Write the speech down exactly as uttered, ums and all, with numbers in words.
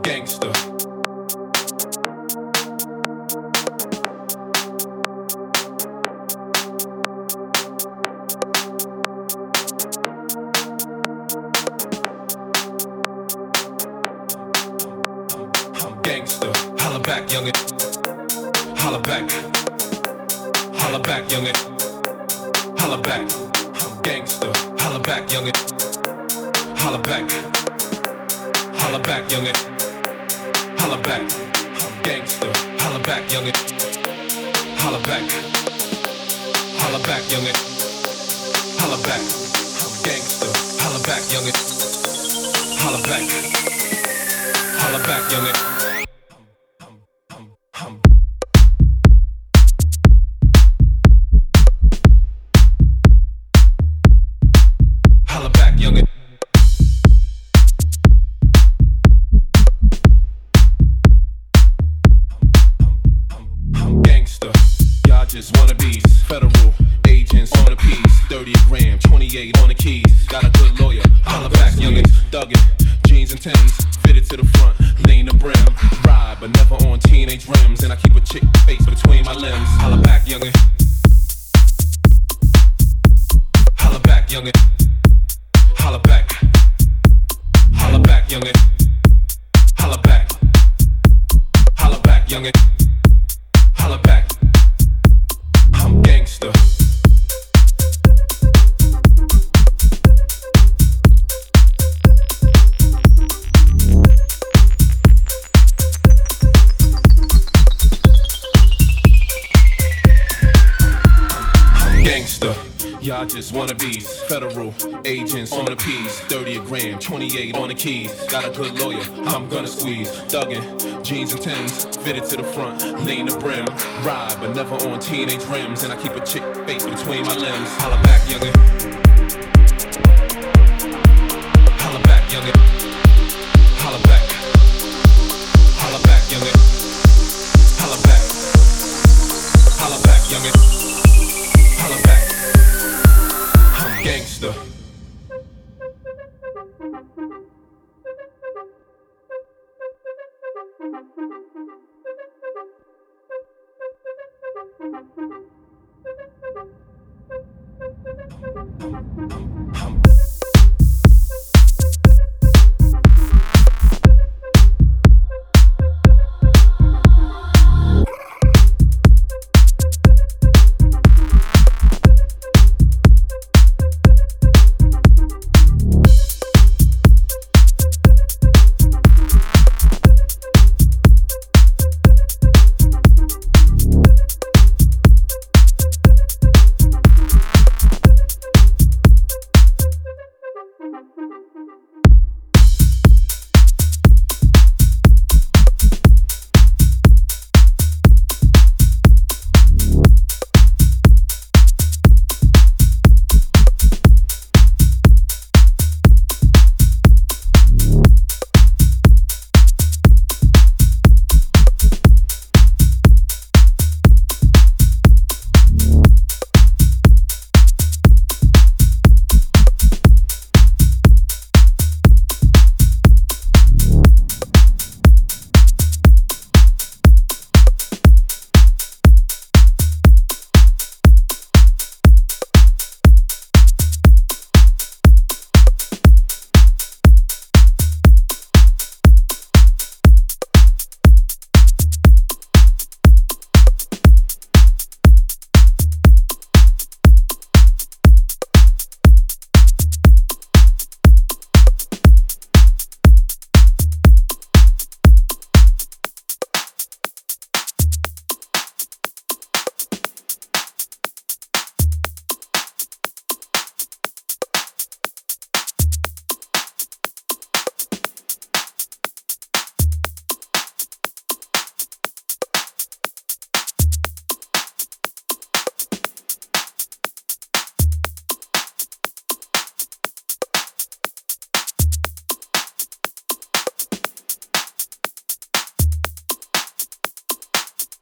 Gangster. I'm gangster. Holla back, youngin'. Holla back. Holla back, youngin'. Holla back. I'm gangster. Holla back, youngin'. Holla back. Holla back, youngin'. Holla back. I'm gangster. Holla back, youngin'. Holla back. Holla back, youngin'. Holla back. I'm gangster. Holla back, youngin'. Holla back. Holla back, youngin'. Holla back, youngin'. I'm gangster. Y'all just wannabes. Federal agents on the piece. thirty a gram, twenty-eight on the keys. Got a good lawyer. Holla back, youngin'. Thuggin'. Jeans and Timbs. Fitted to the front. Lean the brim. Ride, but never on teenage rims. And I keep a chick face between my limbs. Holla back, youngin'. Holla back, youngin'. Holla back. Holla back, youngin'. Holla back. Holla back, youngin'. Holla back. I'm gangster. I'm gangster. Y'all just wannabes. Federal agents on the piece. thirty a gram, twenty-eight on the keys. Got a good lawyer, I'm gonna squeeze. Thuggin', jeans and Timbs. Fitted to the front, lean the brim. Ride, but never on teenage rims. And I keep a chick face between my limbs. Holla back, youngin'. Holla back, youngin'.